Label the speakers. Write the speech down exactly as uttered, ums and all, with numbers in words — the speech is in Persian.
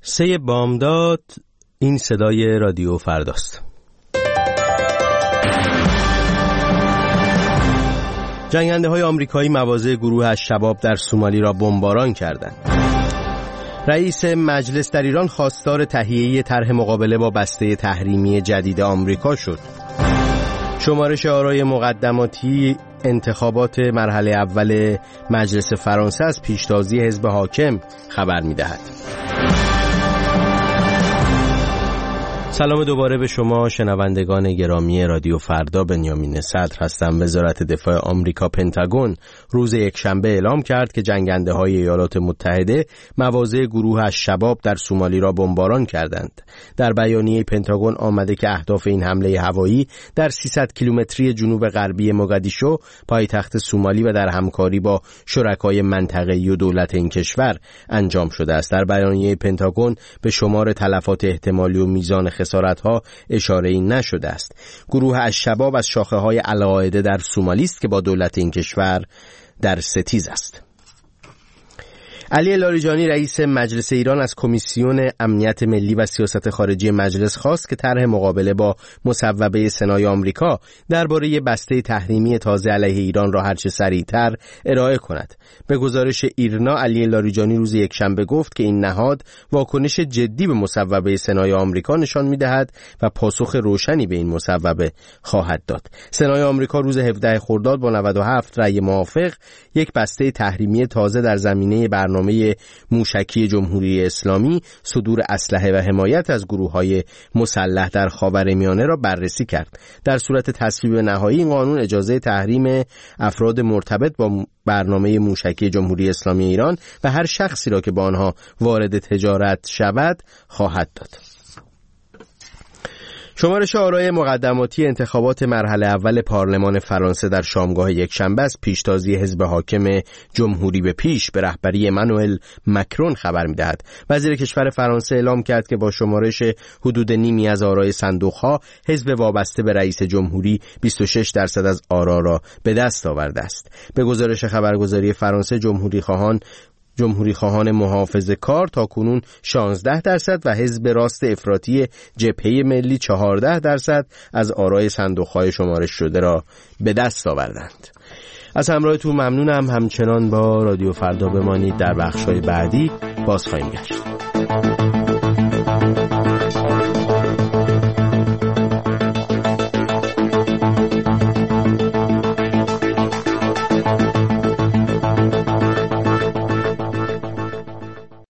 Speaker 1: سه بامداد. این صدای رادیو فرداست. جنگنده های آمریکایی مواضع گروه الشباب در سومالی را بمباران کردند. رئیس مجلس در ایران خواستار تهیه طرح مقابله با بسته تحریمی جدید آمریکا شد. شمارش آرای مقدماتی انتخابات مرحله اول مجلس فرانسه از پیشتازی حزب حاکم خبر می‌دهد. سلام دوباره به شما شنوندگان گرامی رادیو فردا. بنیامین صدر هستم. وزارت دفاع آمریکا پنتاگون روز یکشنبه اعلام کرد که جنگنده های ایالات متحده مواضع گروه الشباب در سومالی را بمباران کردند. در بیانیه پنتاگون آمده که اهداف این حمله هوایی در سیصد کیلومتری جنوب غربی موگادیشو پایتخت سومالی و در همکاری با شرکای منطقه‌ای و دولت این کشور انجام شده است. در بیانیه پنتاگون به شمار تلفات احتمالی و میزان خسارت‌ها اشاره‌ای نشده است. گروه الشباب از شاخه‌های القاعده در سومالی است که با دولت این کشور در ستیز است. علی لاریجانی رئیس مجلس ایران از کمیسیون امنیت ملی و سیاست خارجی مجلس خواست که طرح مقابله با مصوبه سنای آمریکا درباره بسته تحریمی تازه علیه ایران را هرچه سریعتر ارائه کند. به گزارش ایرنا، علی لاریجانی روز یکشنبه گفت که این نهاد واکنش جدی به مصوبه سنای آمریکا نشان می‌دهد و پاسخ روشنی به این مصوبه خواهد داد. سنای آمریکا روز هفدهم خرداد با نود و هفت رأی موافق یک بسته تحریمی تازه در زمینه برنامه برنامه موشکی جمهوری اسلامی صدور اسلحه و حمایت از گروه‌های مسلح در خاورمیانه را بررسی کرد. در صورت تصویب نهایی این قانون اجازه تحریم افراد مرتبط با برنامه موشکی جمهوری اسلامی ایران و هر شخصی را که با آنها وارد تجارت شود خواهد داد. شمارش آرای مقدماتی انتخابات مرحله اول پارلمان فرانسه در شامگاه یکشنبه از پیشتازی حزب حاکم جمهوری به پیش به رهبری امانوئل مکرون خبر می‌دهد. وزیر کشور فرانسه اعلام کرد که با شمارش حدود نیمی از آرای صندوق‌ها حزب وابسته به رئیس جمهوری بیست و شش درصد از آرا را به دست آورده است. به گزارش خبرگزاری فرانسه، جمهوری خواهان جمهوری خواهان محافظه کار تا کنون شانزده درصد و حزب راست افراطی جبهه ملی چهارده درصد از آرای صندوق‌های شمارش شده را به دست آوردند. از همراهتون ممنونم. همچنان با رادیو فردا بمانید. در بخش‌های بعدی باز خواهیم گشت.